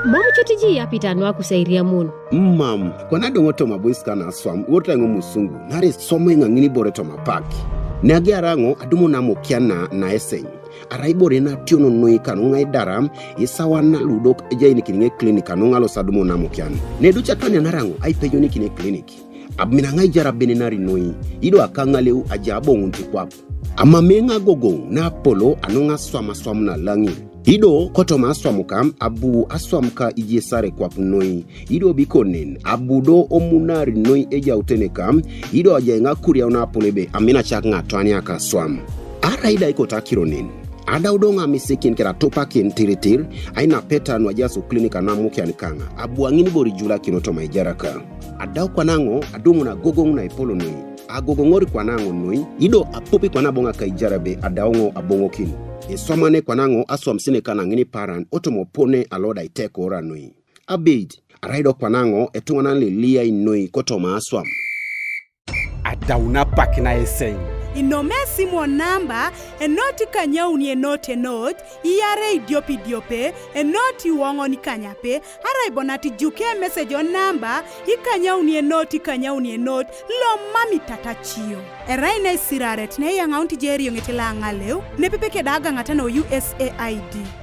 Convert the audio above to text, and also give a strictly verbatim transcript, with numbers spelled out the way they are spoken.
Mom chotiji apita nwa kusairia mun. Mam, kwa nado ngoto maboiska na swam, wota ngo musungu, nare somo inga ngini bore to mapaki. Nage arango adumo na mokiana na eseny. Araibore na tiono noi kanu ngai daram, isawa na ludok eja inikininge klinik kanu ngalo sadumo na mokiana. Nedu chatwani narango, aipeyo nikine kliniki. Abmina ngai jara benenari noi, ido akangaleu ajabo ngunti kwapu. Ama menga gogong na Apollo anonga swama swam na langi. Ido kotoma aswamukam abu aswamka ije sare kwa punoi. Ido bikonen abudo omunari noi eja utenekam. Ido ajayenga kuria una polebe amina chak nga twani aka swam. Ara ida iko takironin. Ada udonga misekin kera topa kin tiritir. Aina peta nwajasu klinika na muki anikanga. Abu angini bori jula kinotoma ijaraka. Adao kwa nango adumu na gogong na Apollo noi. Agogongori kwa nango noi. Ido apopi kwa nabonga kaijarabe adaongo abongo kinu. E somane kwa nango aswam sine kana ngini paran otomopone aloda iteko ora noi. Abid, araido kwa nango etungana le lia inoi kotoma aswam. Adauna pakina eseng. Inomesi mo namba enoti kanya uni enote not iare idiopi diope enoti wongo ni kanyape ara ibonati juke message on namba ikanya uni enoti kanya uni enot lo mami tatachio eraina isiraret ne yang aunti jeri yongetela ngaleu ne pepe kedaga ngatano U S A I D